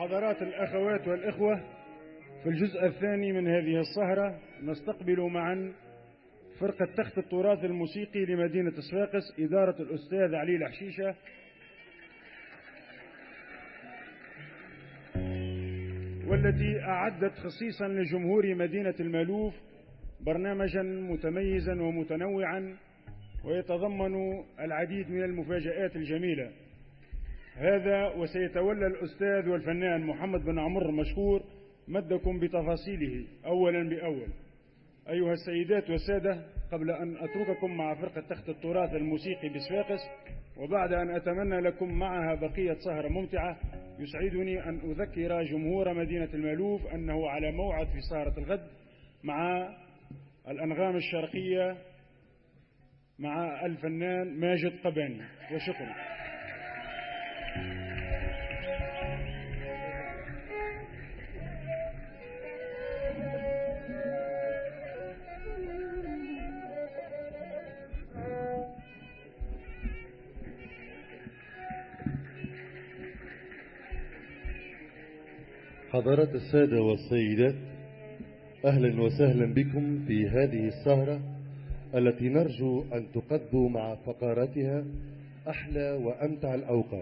حضرات الأخوات والإخوة، في الجزء الثاني من هذه السهرة نستقبل معا فرقة تخت التراث الموسيقي لمدينة صفاقس إدارة الأستاذ علي الحشيشة، والتي أعدت خصيصا لجمهور مدينة المالوف برنامجا متميزا ومتنوعا ويتضمن العديد من المفاجآت الجميلة. هذا وسيتولى الأستاذ والفنان محمد بن عمر مشكور مدكم بتفاصيله أولا بأول. أيها السيدات والسادة، قبل أن أترككم مع فرقة تخت التراث الموسيقي بصفاقس، وبعد أن أتمنى لكم معها بقية سهرة ممتعة، يسعدني أن أذكر جمهور مدينة المالوف أنه على موعد في سهرة الغد مع الأنغام الشرقية مع الفنان ماجد قباني. وشكرا. حضرات السادة والسيدات، أهلا وسهلا بكم في هذه السهرة التي نرجو أن تقضوا مع فقراتها أحلى وأمتع الأوقات.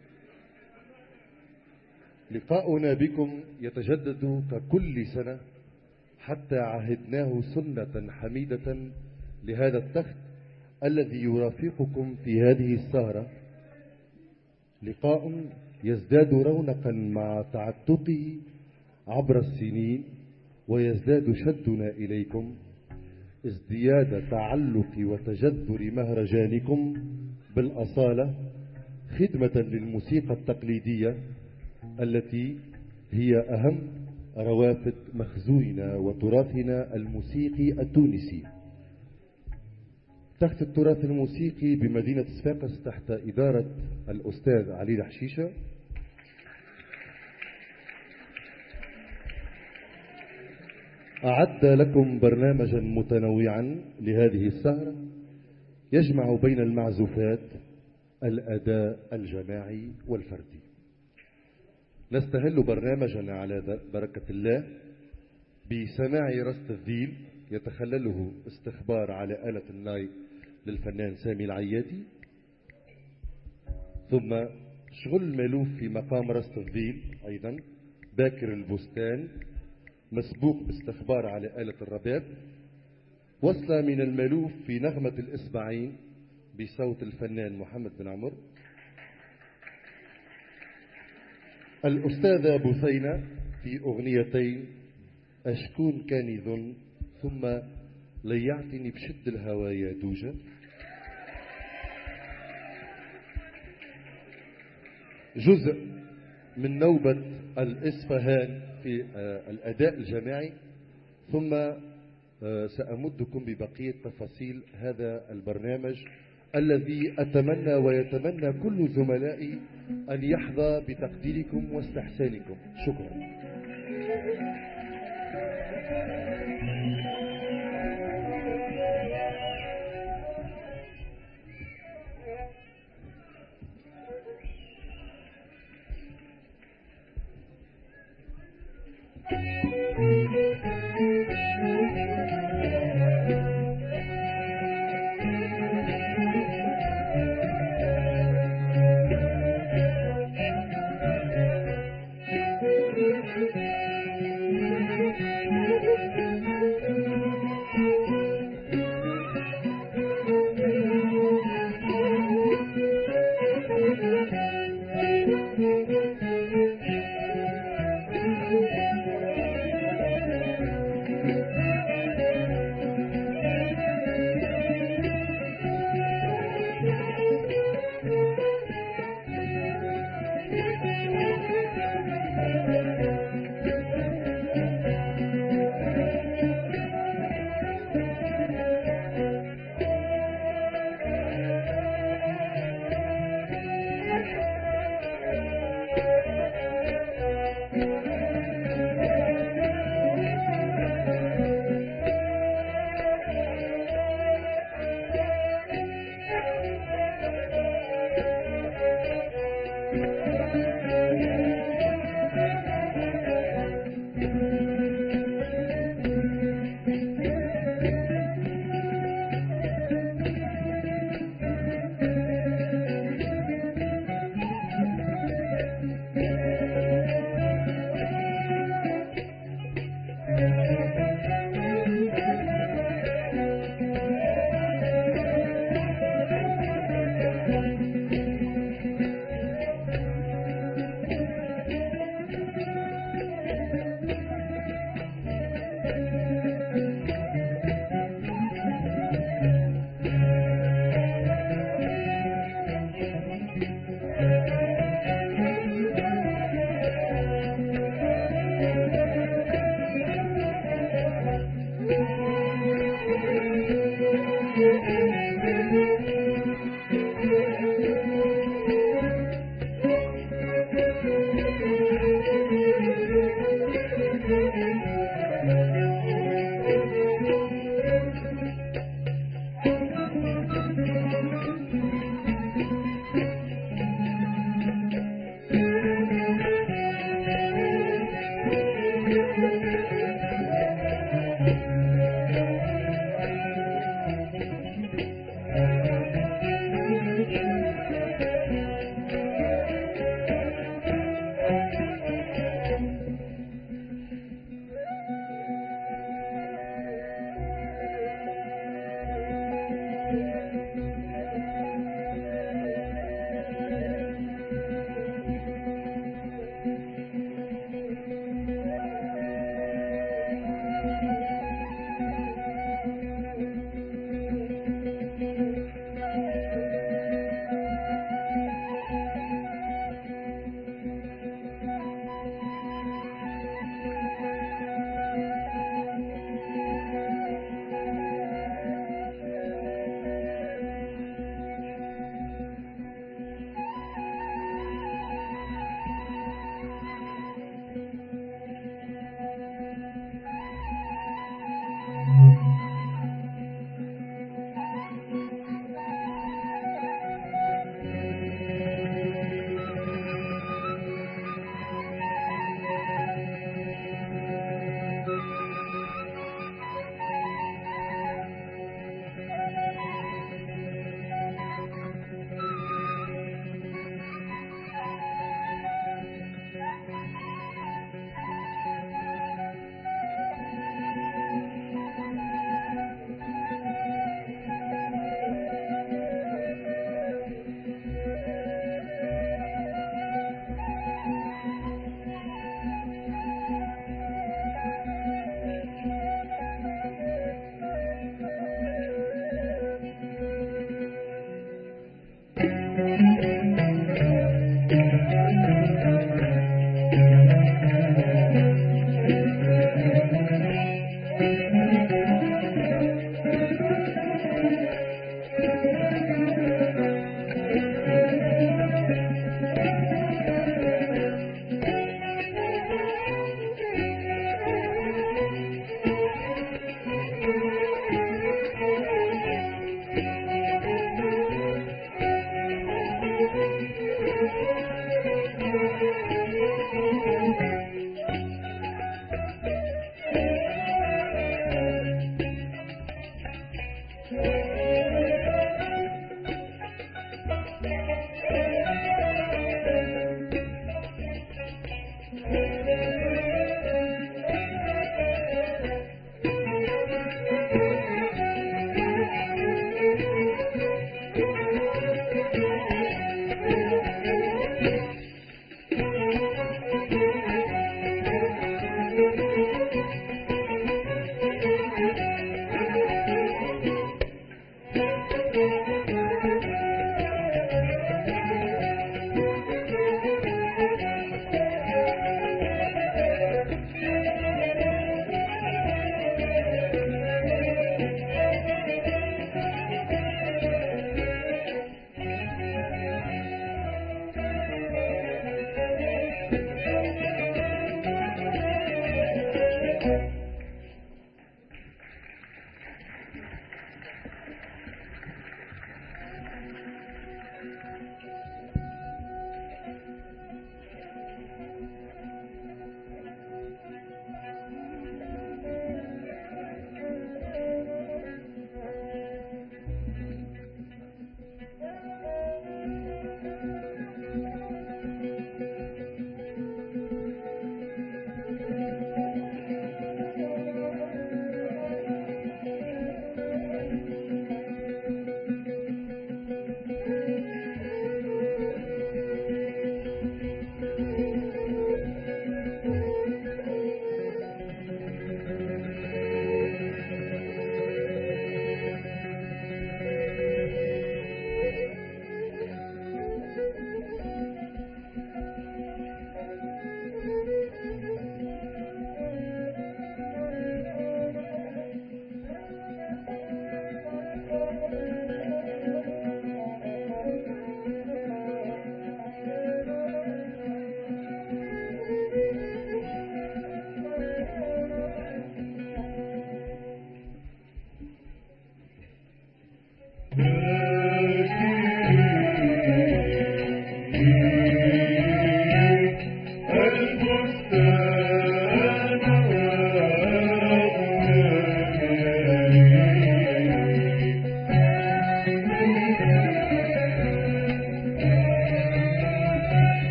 لقاؤنا بكم يتجدد ككل سنة حتى عهدناه سنة حميدة لهذا التخت الذي يرافقكم في هذه السهرة، لقاء يزداد رونقا مع تعتقه عبر السنين، ويزداد شدنا إليكم ازدياد تعلق وتجذر مهرجانكم بالأصالة، خدمة للموسيقى التقليدية التي هي أهم روافد مخزوننا وتراثنا الموسيقي التونسي. تخت التراث الموسيقي بمدينة صفاقس تحت إدارة الأستاذ علي الحشيشة أعد لكم برنامجا متنوعا لهذه السهرة يجمع بين المعزوفات الأداء الجماعي والفردي. نستهل برنامجنا على بركة الله بسماع رست الذيل يتخلله استخبار على آلة الناي للفنان سامي العيادي، ثم شغل المالوف في مقام رست الذيل أيضا باكر البستان مسبوق باستخبار على آلة الرباب، وصلة من المالوف في نغمة الإصبعين بصوت الفنان محمد بن عمر، الأستاذة بثينة في أغنيتين أشكون كان يظن ثم ليعتني بشد الهوى يا دوجة، جزء من نوبة الإصفهان في الأداء الجماعي، ثم سأمدكم ببقية تفاصيل هذا البرنامج الذي أتمنى ويتمنى كل زملائي أن يحظى بتقديركم واستحسانكم. شكرا.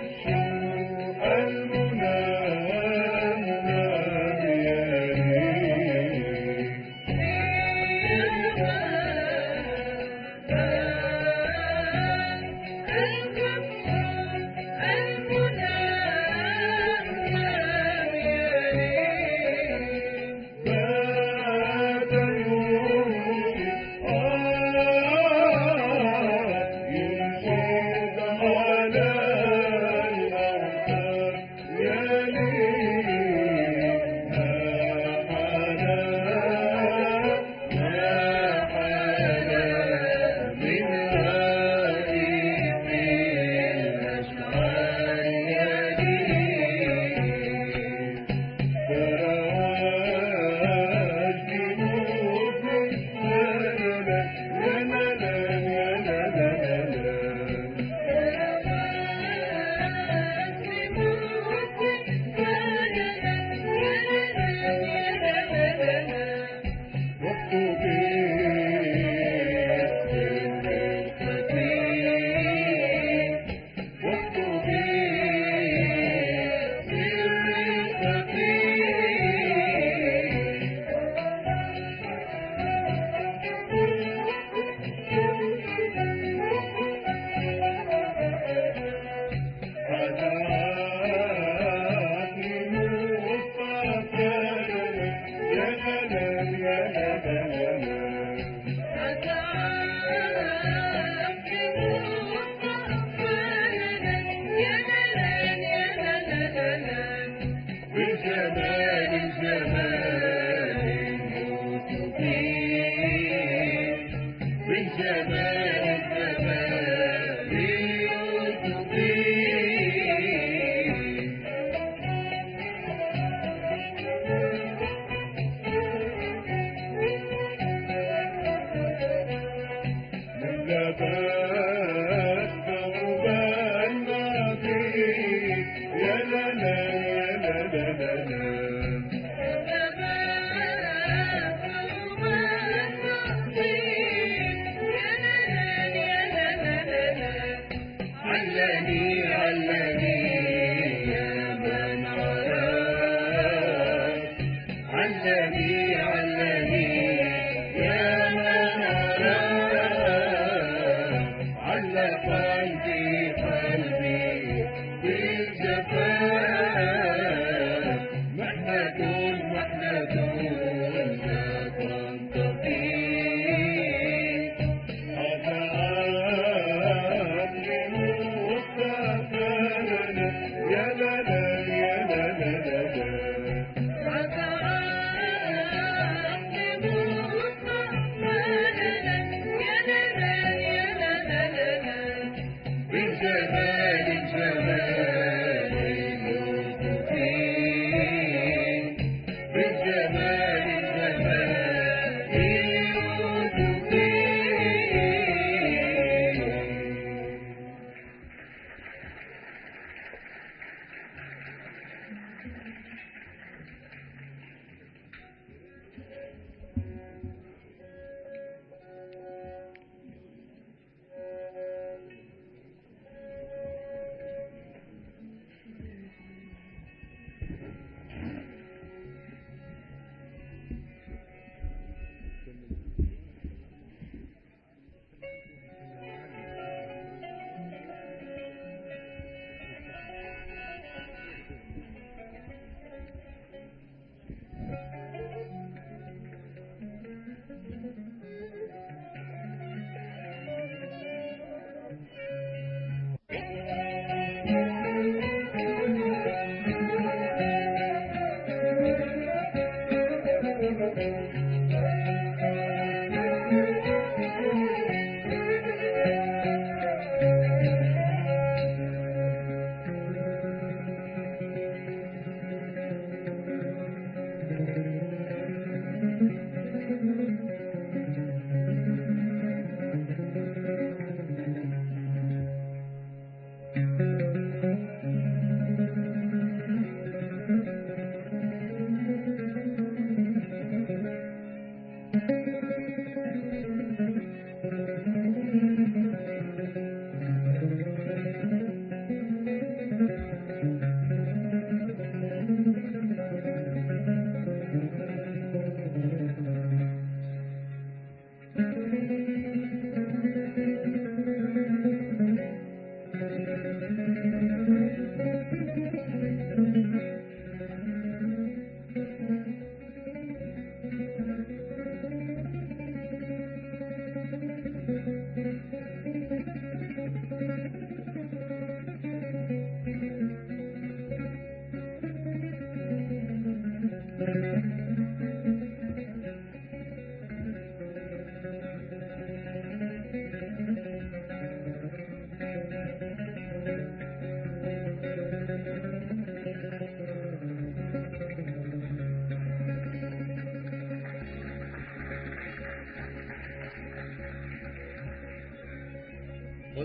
بالجمال الجمال يوسفي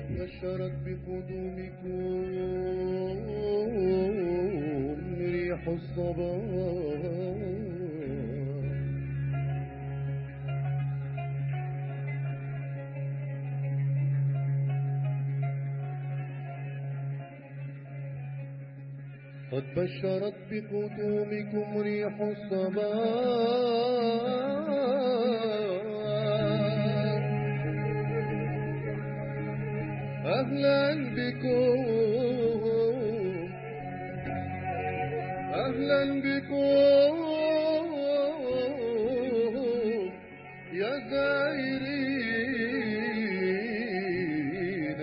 قد بشرت بقدومكم ريح الصباح. قد بشرت بقدومكم ريح الصباح. أهلا بكم أهلا بكم يا زائرين،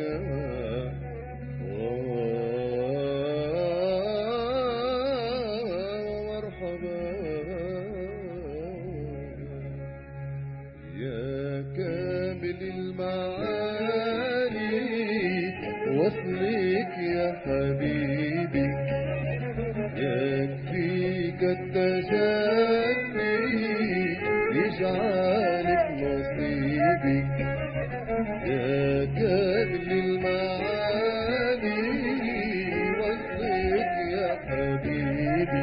ومرحبا يا كامل المعاني، وصلك يا حبيبي يكفيك التجلي يجعلك نصيبي. يا كامل المعاني وصلك يا حبيبي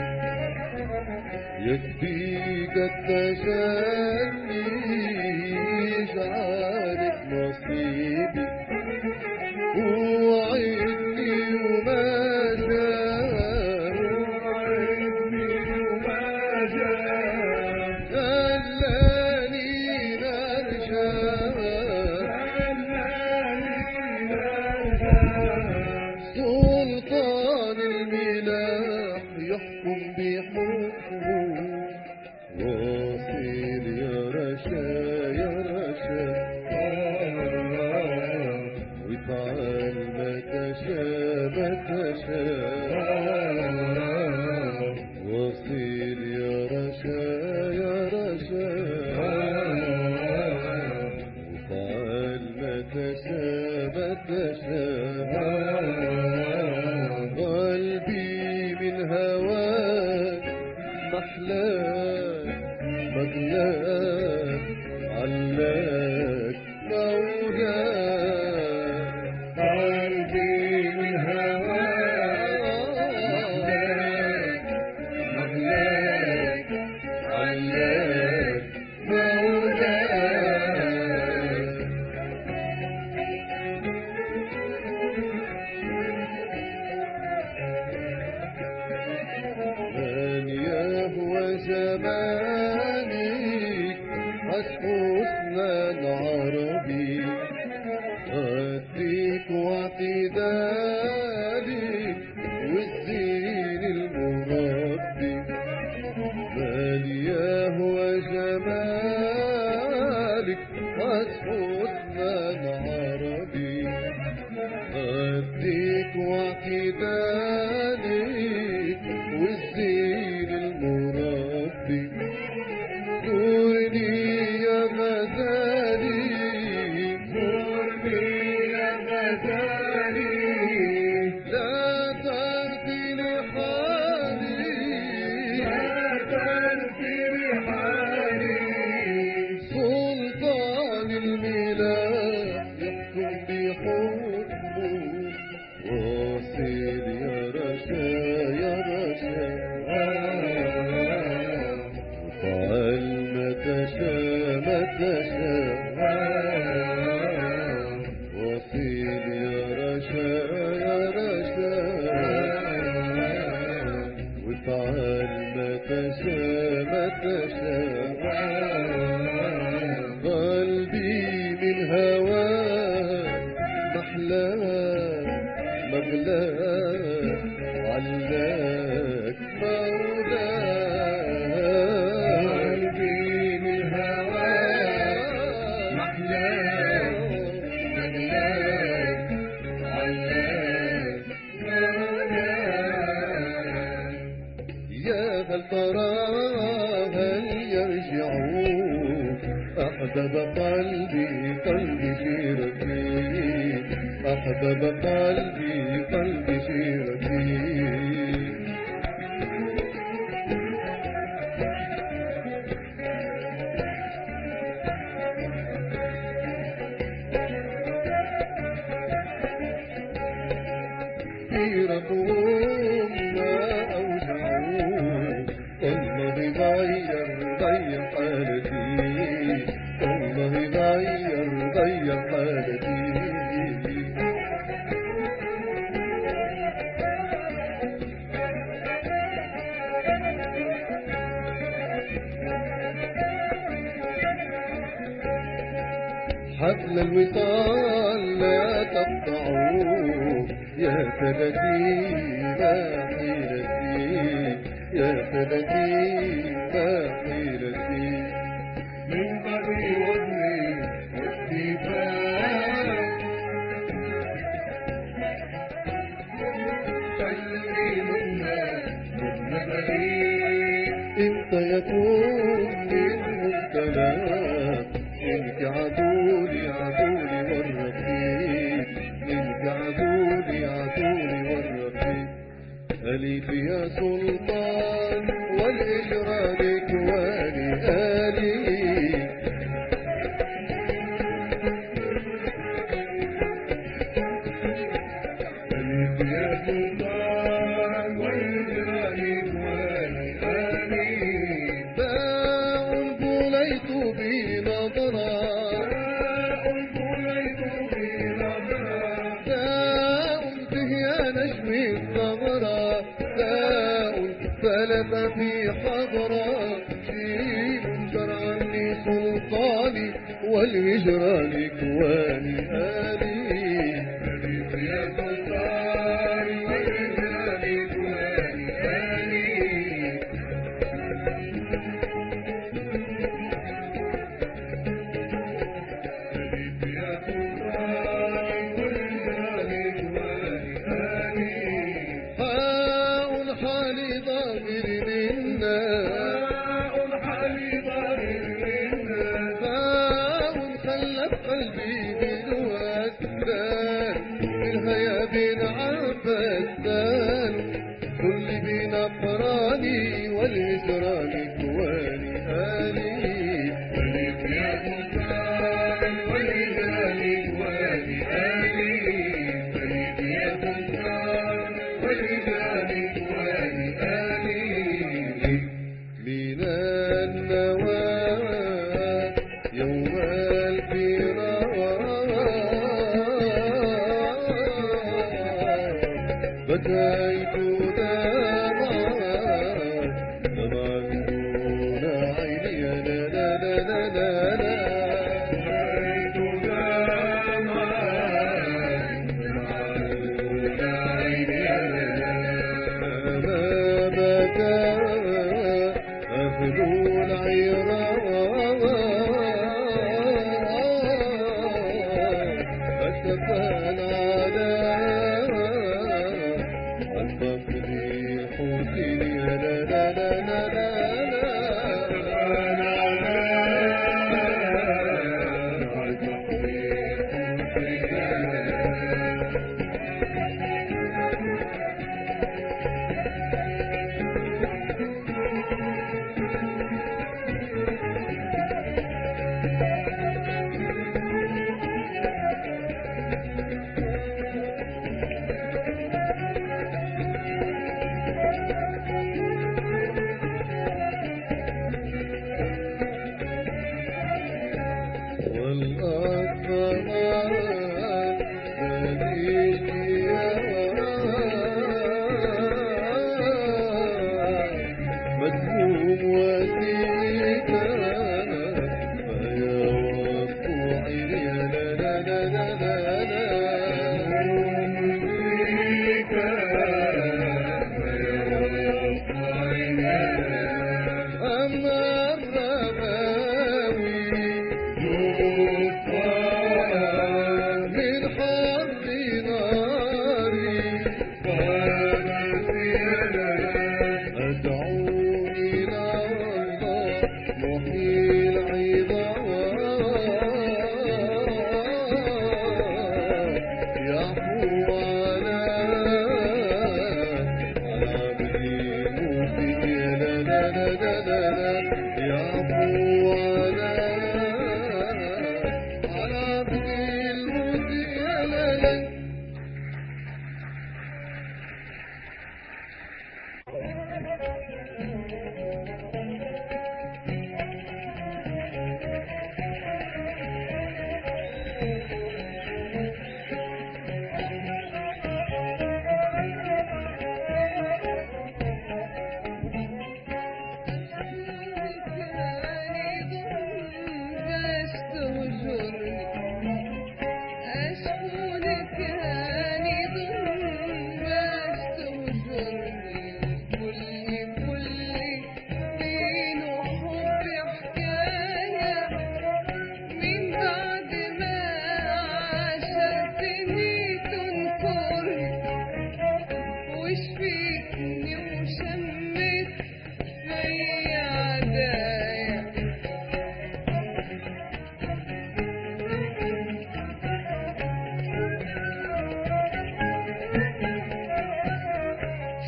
يكفيك التجلي يجعلك نصيبي. وعدني وما سلطان الملاح يحكم بحكمه، واصل يا رشا يا رشا، وافعل ما تشاء ما تشاء. واصل يا رشا يا رشا، وافعل ما تشاء ما تشاء. قلبي من هواك محلاك مغلاك علاك مولاك. قلبي من هواك محلاك علاك مولاك. من يهوى زمانك حسنا العربي، أديك واعتدالك والزين المربي. من يهوى جمالك حسنا العربي، أديك واعتدالك والزين المربي. زورني يا غزالي زورني يا غزالي، لا ترثي لحالي لا ترثي لحالي. سلطان الملاح يحكم بحكمه، واصل يا رشا يا رشا، وفعل ما تشاء ما تشاء. واصل يا رشا يا رشا، وفعل ما تشاء ما تشاء. قلبي من هواك محلاك مغلاك علاك مولاك. قلبي من هواك محلاك مغلاك علاك مولاك. يا هل ترى هل يرجعون أحبب قلبي قلبي شيرتي، أحبب قلبي قلبي شيرتي. حبل الوصال لا تقطعوه يا سلتي ما حيلتي يا سلتي ما حيلتي من قبل وزني واستيفاء خلي منا انت يكون منهم كلام منك عدولي عدولي والرفيق منك عدولي عدولي والرفيق أليف يا سلطان والإجرام كواني آلي أليف يا سلطان والإجرام كواني آلي باء بليت بنظرة يا نجم الثغرة داء فلت في حضرة شيل شرعني سلطاني والهجران كواني آلي أليف يا سلطاني والهجران كواني آلي أليف يا سلطاني والهجران كواني هاء حالي ضامر منا هاء خلت قلبي بالوسدان الهيا بين عبدان كل بين أفراني والهجران كواني آلي أليف يا سلطان والهجران كواني آلي أليف يا سلطان والهجران كواني آلي من النوى يوم الفراق بكيت دمعا دمعا دون عيني لا لا لا لا لا لا بكيت دمعا دمعا دون عيني ما بكى أهل العراق أسفا على الفقر حسين لا لا لا لا لا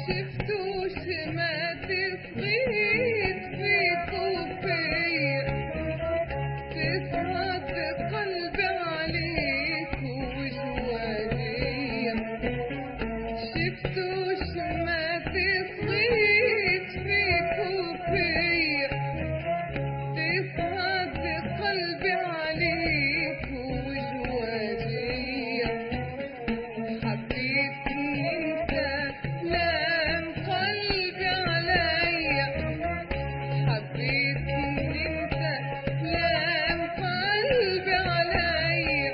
شفتوش ما تصغيت فيكوا فيا تسهر قلبي عليكوا وجواليا شفتوش ما تصغيت فيكوا فيا تسهر قلبي عليكوا وجواليا حبيت انت لام قلبي عليا حبيت انت لام قلبي عليا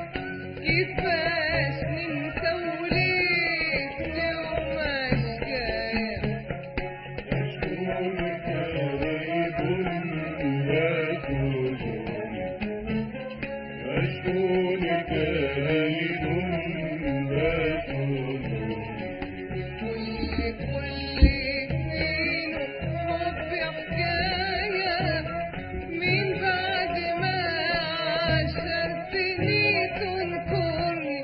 كيفاش ننسى وليت وماش جاية كل سنين حبي حكاية من بعد ما عاشرتني تنكرني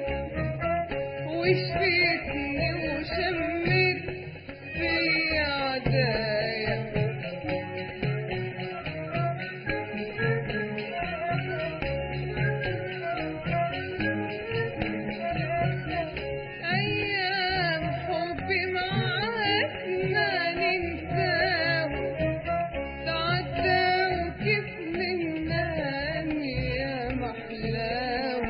وشفيتني وشمت في عدايا أيام حبي معاك ما ننساه تعدى وكيف ننام يا محلاه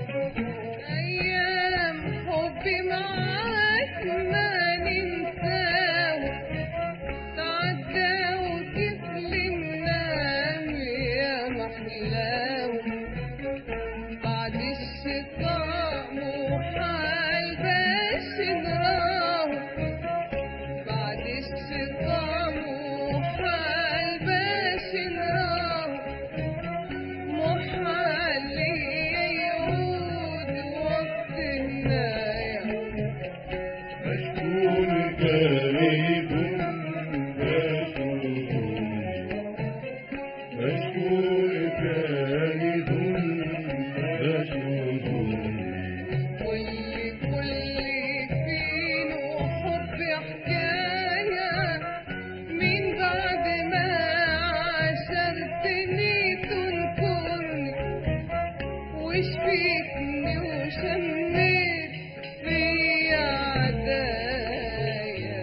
أيام حبي معاك ما ننساه تعدى وكيف ننام يا محلاه بعد الشيطان وحال باش نراه بعد الشيطان وحال باش نراه محال ليا يعود وقت هنايا كل فينو حبي حكاية من بعد ما عاشرتني تنكرني وشفيتني وشميت في عدايا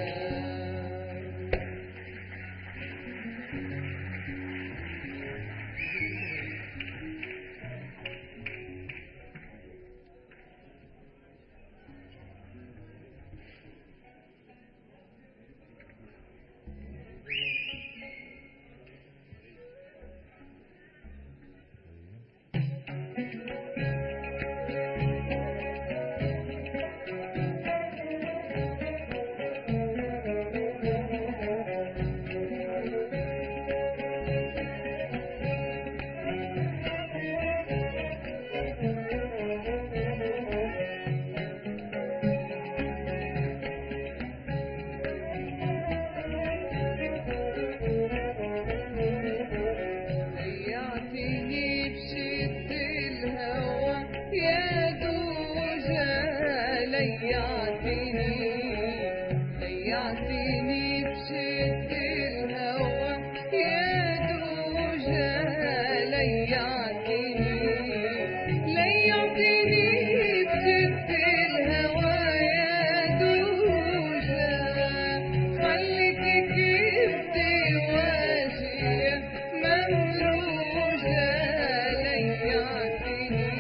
ضيعتني بشد الهوى يا دوجة ضيعتني بشد الهوى يا دوجة ليعتني بشد الهوى يا دوجة خليتي كبدي واشية ممروجة ليعتني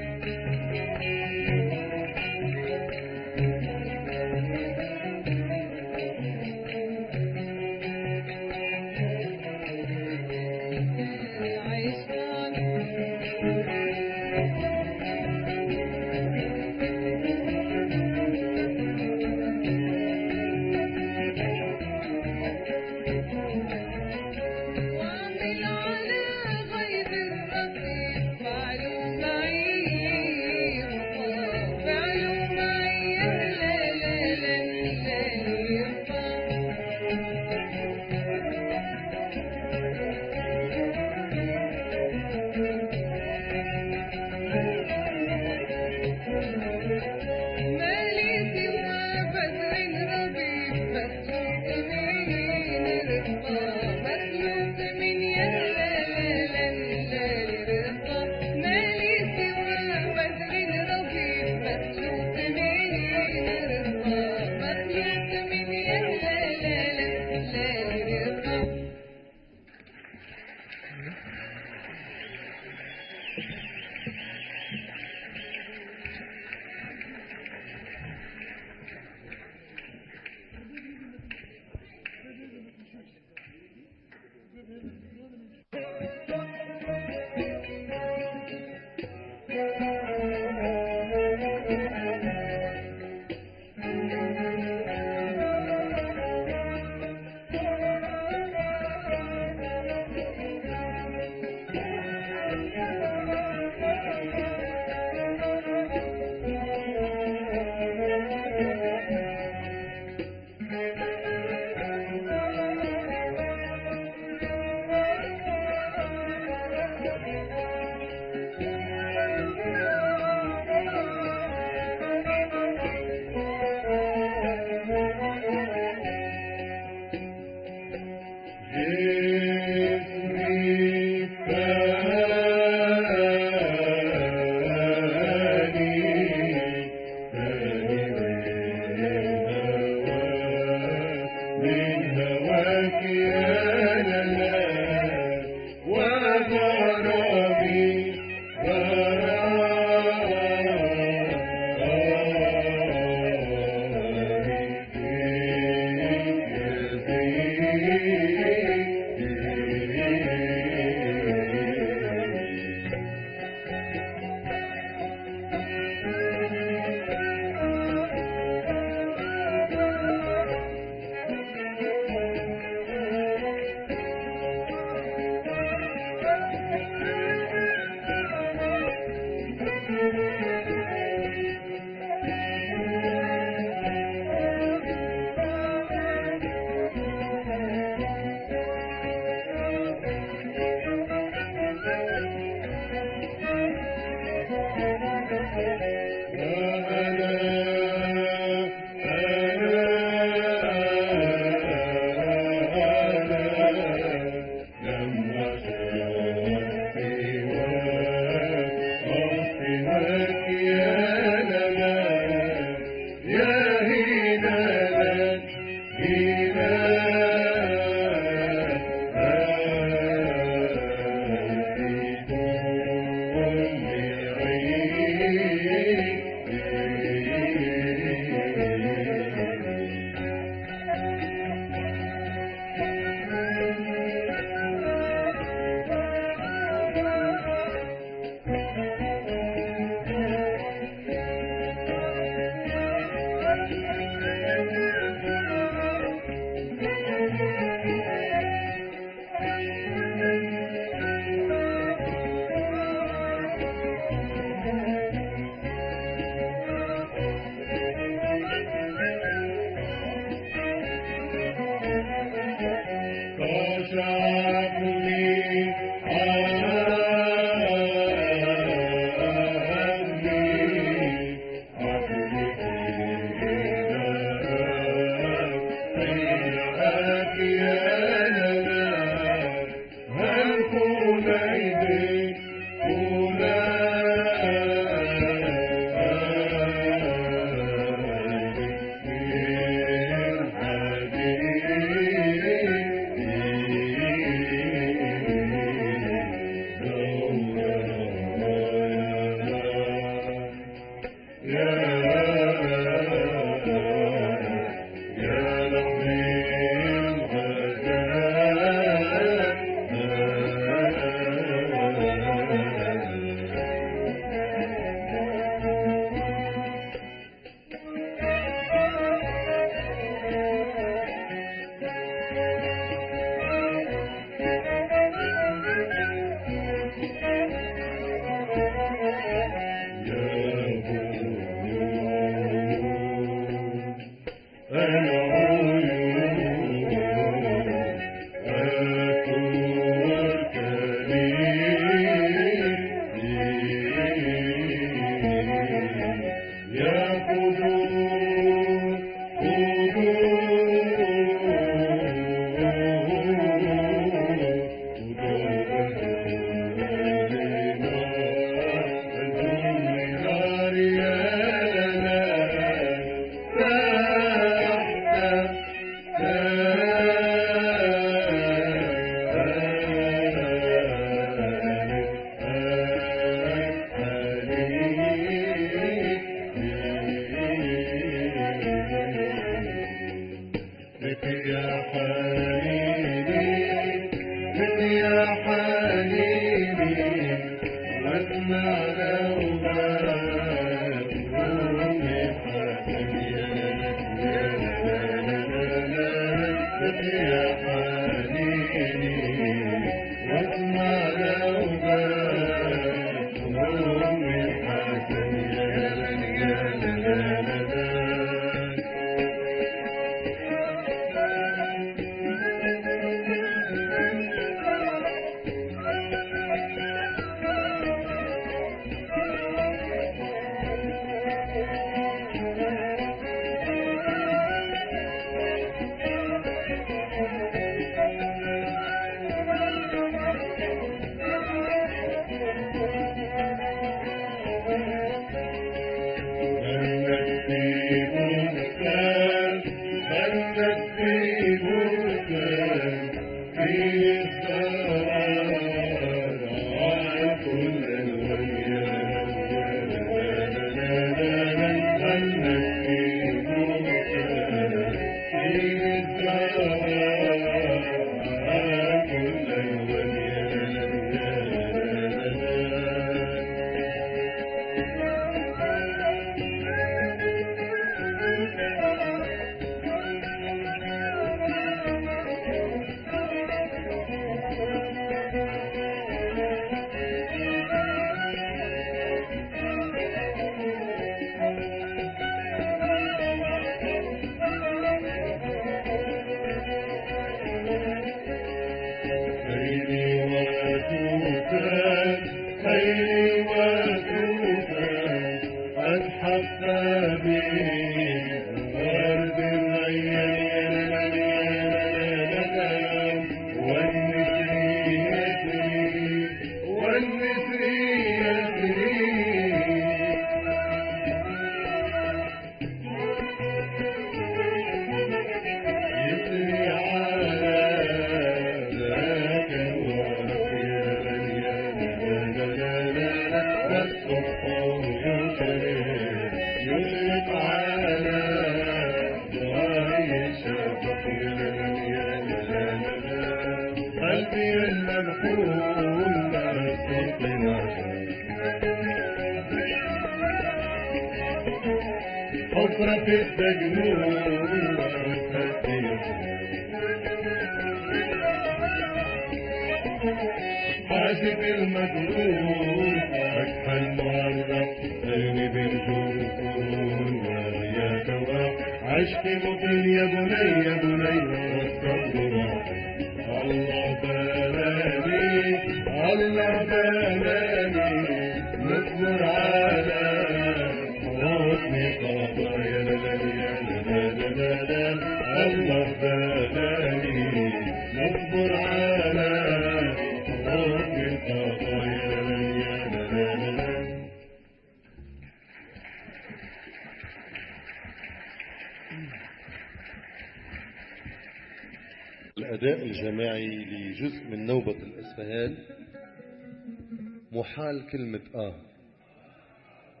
الأداء الجماعي لجزء من نوبة الإسفهان محال كلمة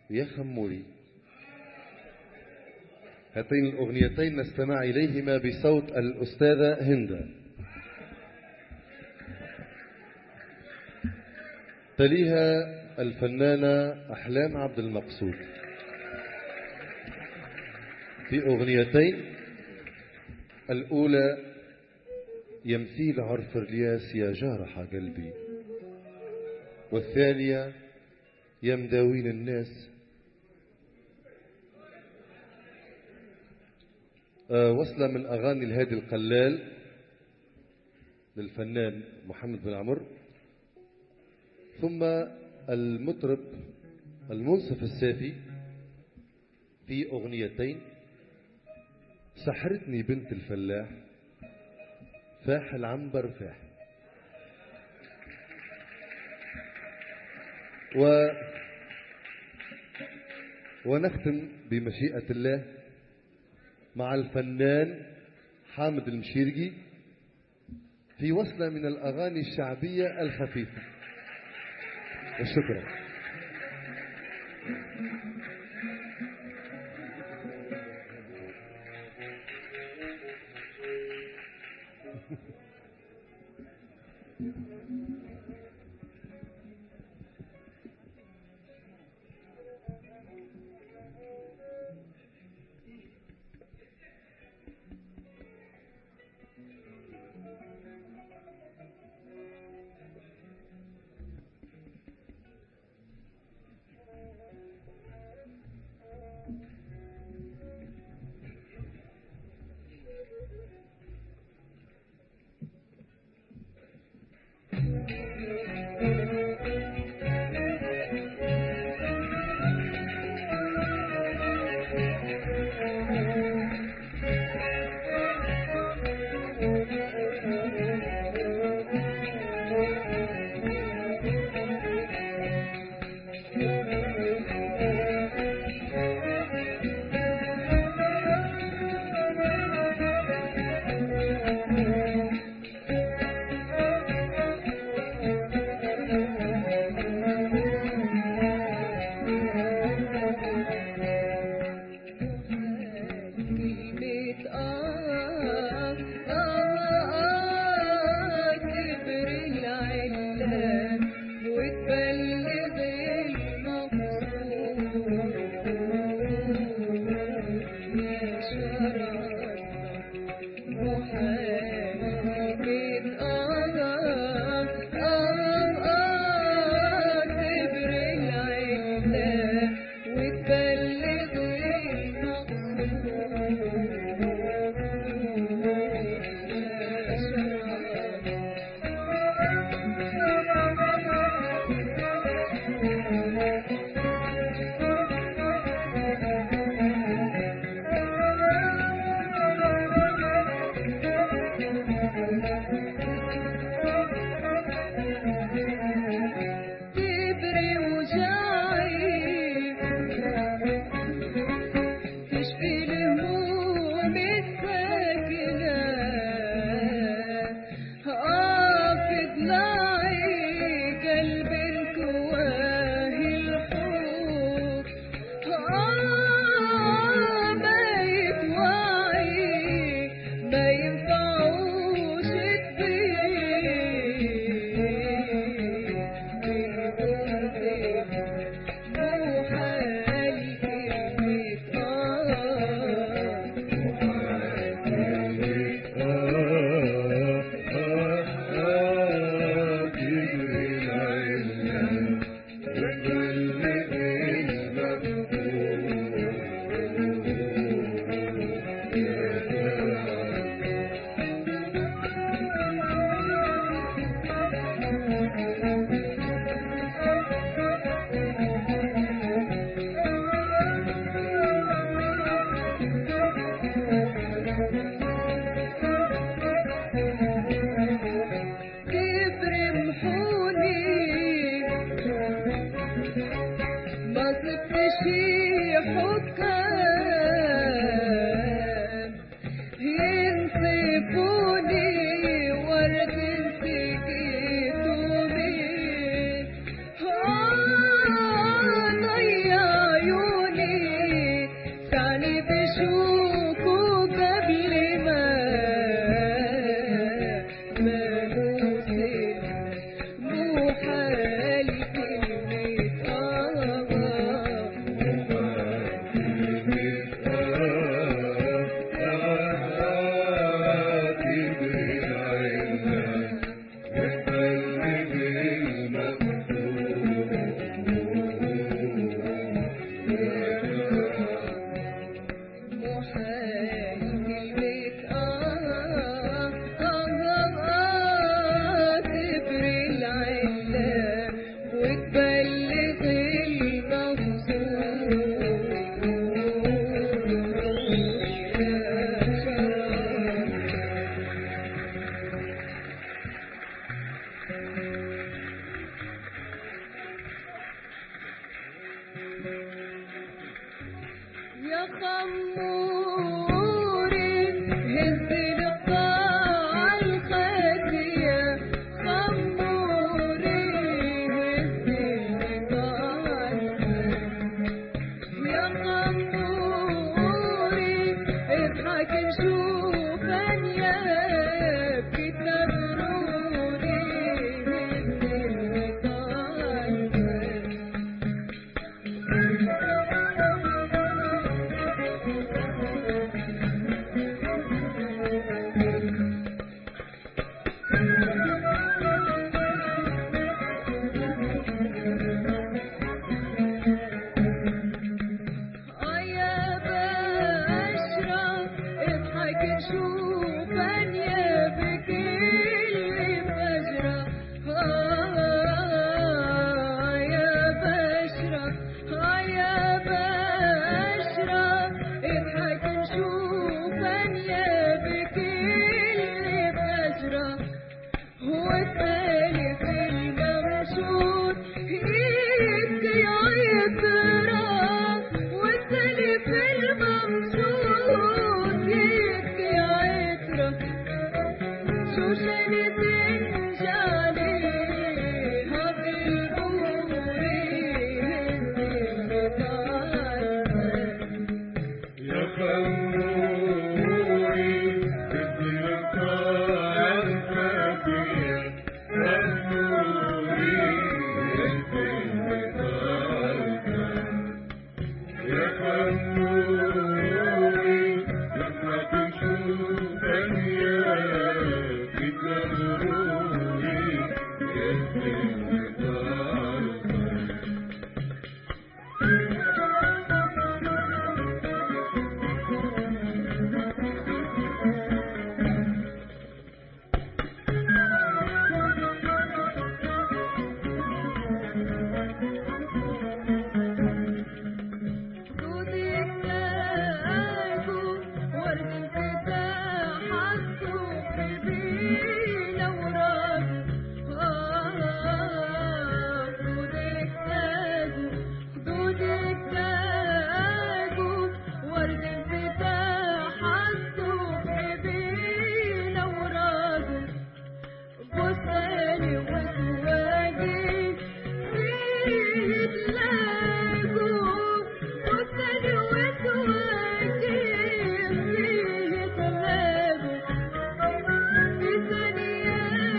يا خموري. هاتين الأغنيتين نستمع إليهما بصوت الأستاذة هند. تليها الفنانة أحلام عبد المقصود في أغنيتين. الأولى يمثيل عرف الياس يا جارح قلبي، والثانية يا مداوين الناس. وصلة من أغاني الهادي القلال للفنان محمد بن عمر. ثم المطرب المنصف السافي في أغنيتين: سحرتني بنت الفلاح، فاح العنبر فاح. ونختم بمشيئة الله مع الفنان حامد المشيرقي في وصلة من الأغاني الشعبية الخفيفة. وشكرا. ضيع يا خموري هز القاع الخافية خموري هز القاع يا خموري اضحك نشوف انياب كتاب رودي هز القاع يا بشرة اضحك نشوف انيابك اللي فجرة يا بشرة يا بشرة اضحك نشوف انيابك اللي فجرة هو الثاني في الممشود يبكي عطرة والثاني في الممشود يبكي عطرة شوشني تنجالي هذه البوري هز البطايق يا خموري هز القاع الخافية خموري هز البطايق يا خموري اضحك نشوف انياب كتاب رودي هز البطايق خدودك تاجو ورد انفتاح الصبح بينا وراك خدودك تاجو خدودك تاجو ورد انفتاح الصبح بينا وراك بستاني وسواقي يتلاقوا بستاني وسواقي يتلاقوا في ثانية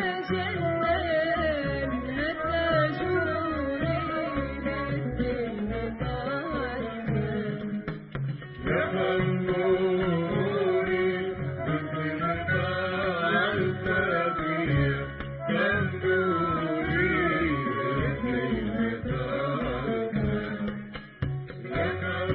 جنان هتاجوني للطايق يا خموري هز القاع الخافية خموري هز البطايق يا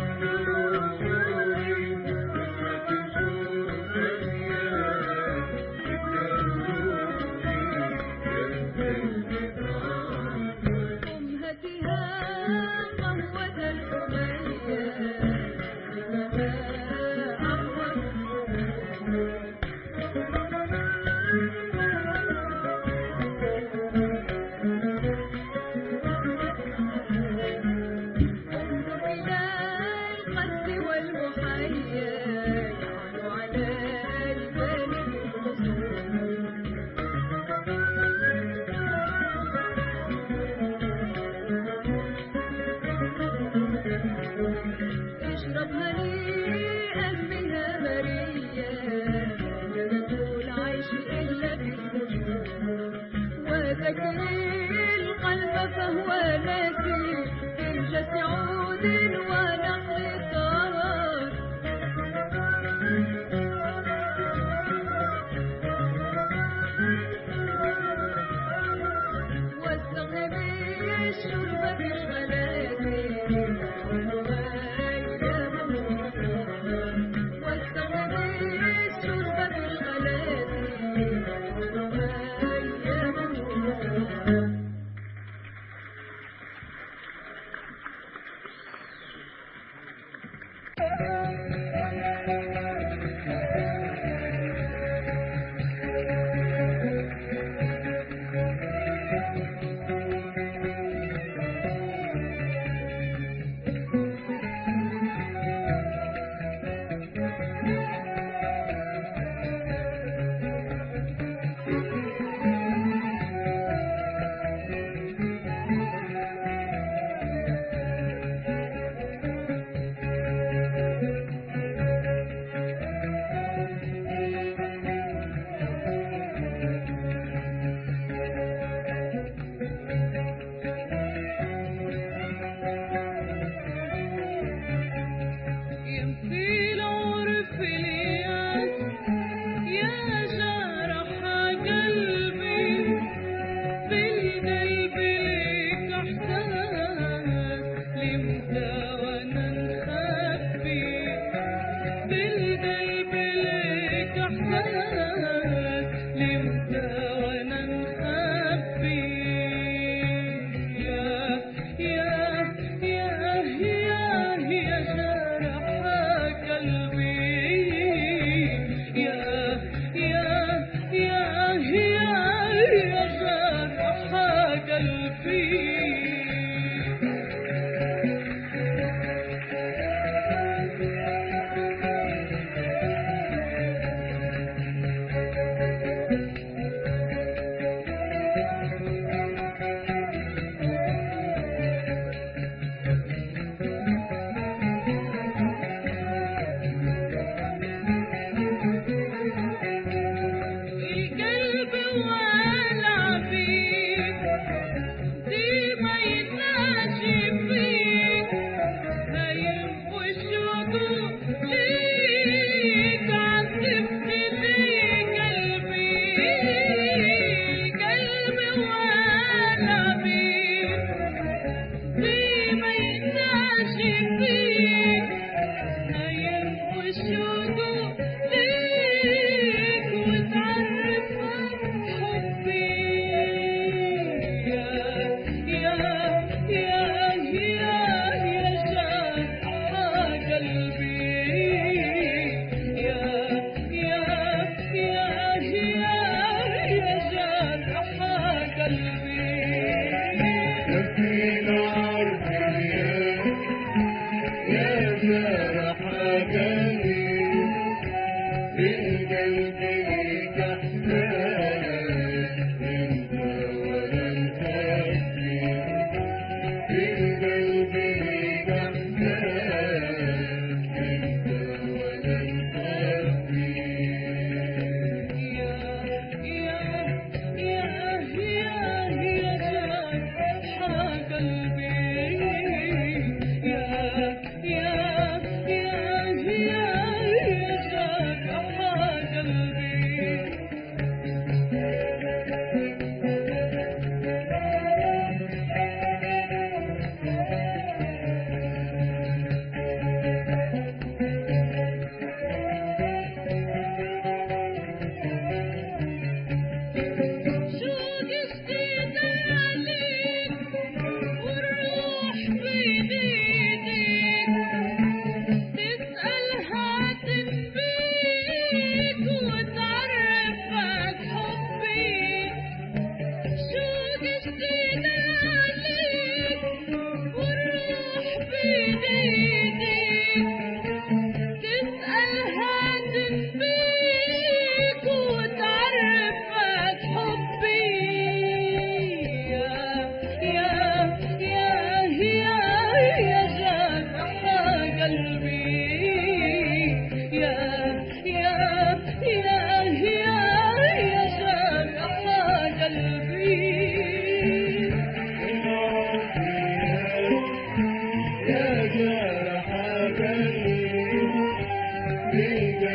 خموري اضحك نشوف انياب كتاب رودي هز البطايق أمهاتها قوة الأمية إنما أقوى إلى القصد والمحيا يعلو على البال اشرب هنيئا منها مريا لا طول عيش إلا بالنجوم وذكر القلب فهو ناسي تنجى سعود ونقل طار واستغنى بالشرب بالغلاتي واستغنى بالشرب بالغلاتي بجمالك